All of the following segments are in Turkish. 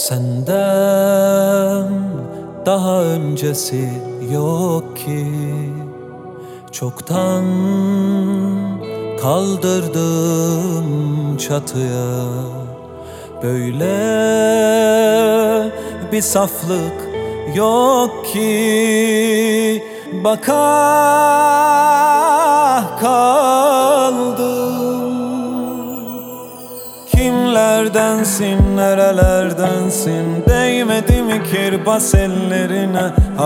Senden daha öncesi yok ki, çoktan kaldırdım çatıya. Böyle bir saflık yok ki, baka kaldım. Kimlerdensin, nerelerdensin, değmedi mi kirbas ellerine,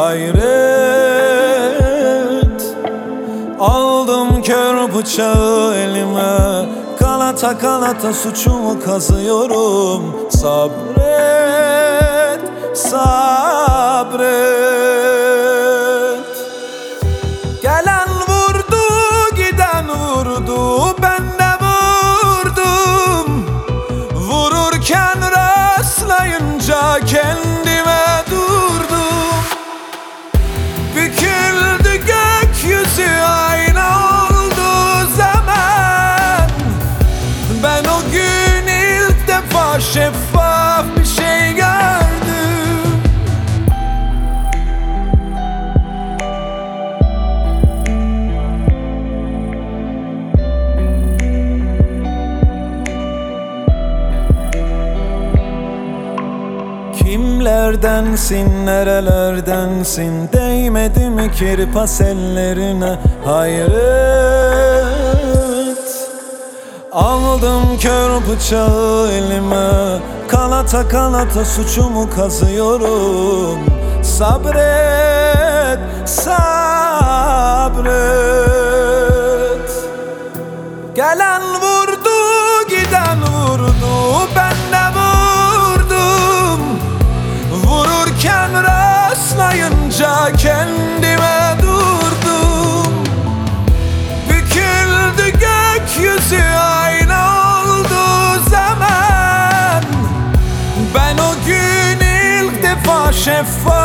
hayret. Aldım kör bıçağı elime, kalata kalata suçumu kazıyorum. Sabret, sabret. Gelen vurdu, giden vurdu, ben de vurdum. Vururken rastlayınca kendime durdum. Büküldü gökyüzü, ayna oldu zaman. Ben o gün ilk defa şeffaf bir şey gördüm. Kimlerdensin, nerelerdensin, değmedi mi kirpas ellerine, hayret. Aldım kör bıçağı elime, kalata kalata suçumu kazıyorum. Sabret, sabret. Gelen vurdu, giden vurdu, ben de vurdum. Vururken rastlayınca kendime durdum. Büküldü gökyüzü, ayna oldu zaman. Ben o gün ilk defa şeffaf